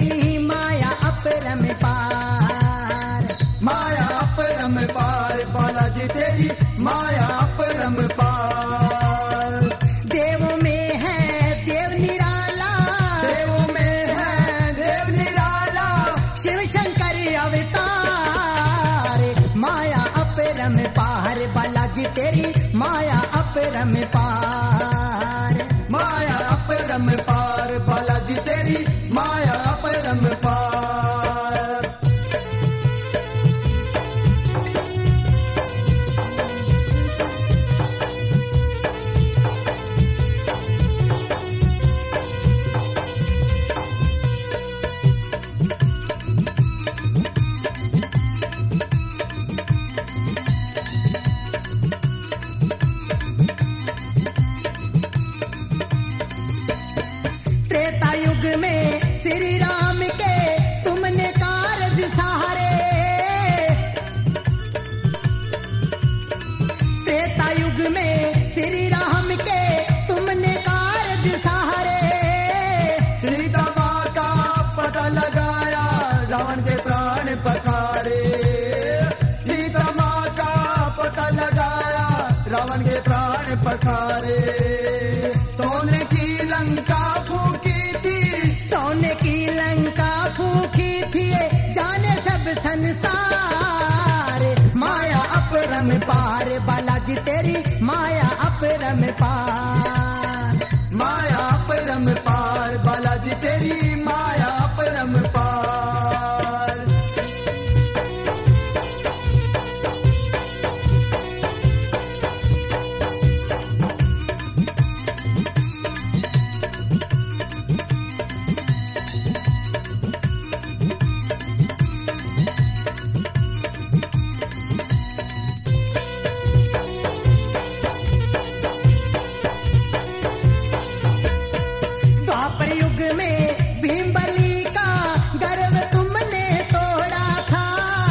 तेरी माया अपरंपार, माया अपरंपार बालाजी तेरी माया अपरंपार। देवों में है देव निराला, देवों में है देव निराला, शिव शंकर अवतार, माया अपरंपार बालाजी तेरी माया अपरंपार, माया अपरंपार बालाजी तेरी माया अपरंपार। त्रेता युग में श्री राम के तुमने कारज सहारे, त्रेता युग में श्री राम के तुमने कारज सहारे, सीता माँ का पता लगाया रावण के प्राण पखारे, सीता माँ का पता लगाया रावण के प्राण पखारे। सोने की लंका फूकी थी, सोने की लंका फूकी थी जाने सब संसार, माया अपरंपार बालाजी तेरी माया अपरंपार, माया अपरंपार बालाजी तेरी माया अपरंपार। द्वापर युग में भीम बलि का गर्व तुमने तोड़ा था,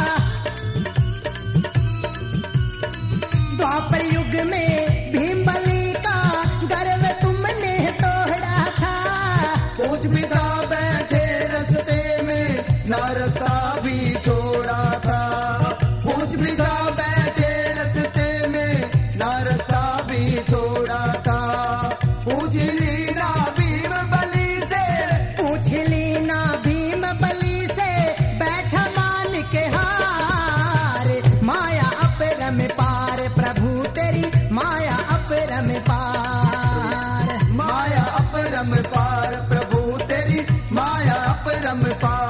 द्वापर युग में भीम बलि का गर्व तुमने तोड़ा था, पूछ भी था बैठे रस्ते में ना रास्ता भी छोड़ा था, पूछ भी था बैठे रस्ते में ना रास्ता भी छोड़ा था। पूछ ली ना भीम बलि से, पूछ ली ना भीम बलि से बैठा मान के हार, माया अपरंपार प्रभु तेरी माया अपरंपार, माया अपरंपार प्रभु तेरी माया अपरंपार।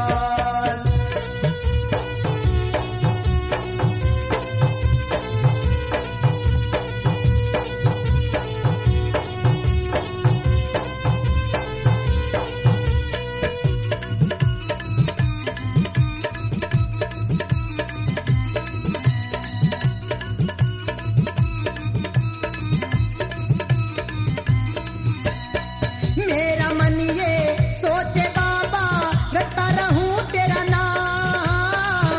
मेरा मन ये सोचे बाबा रटता रहूं तेरा नाम,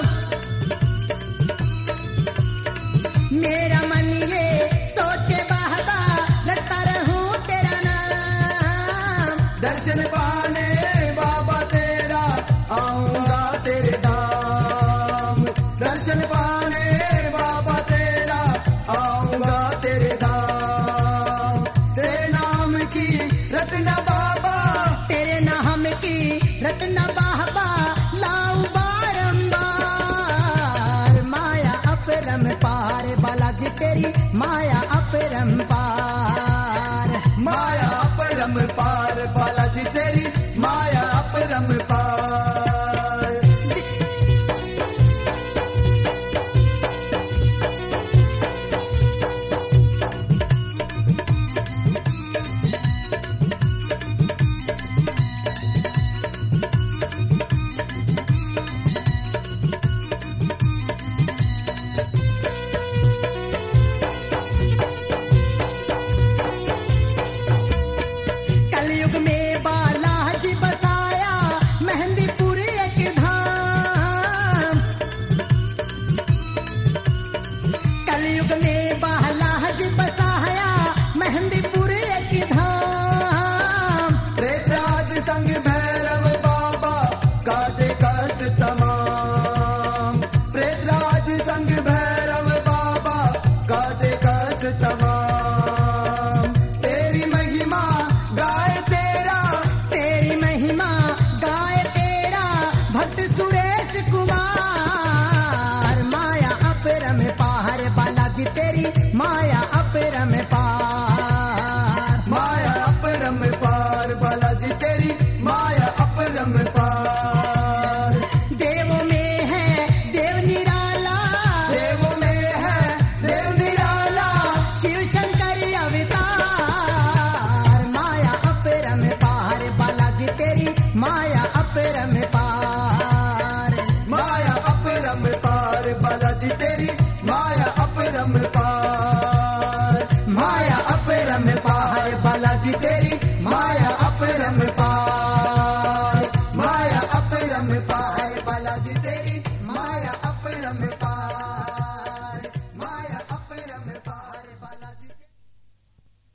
मेरा मन ये सोचे बाबा रटता रहूं तेरा नाम, दर्शन पाने बाबा तेरा आऊंगा तेरे धाम, दर्शन पाने बाबा तेरा आऊंगा तेरे धाम। तेरे नाम की रटना बाबा, तेरे नाम की रटना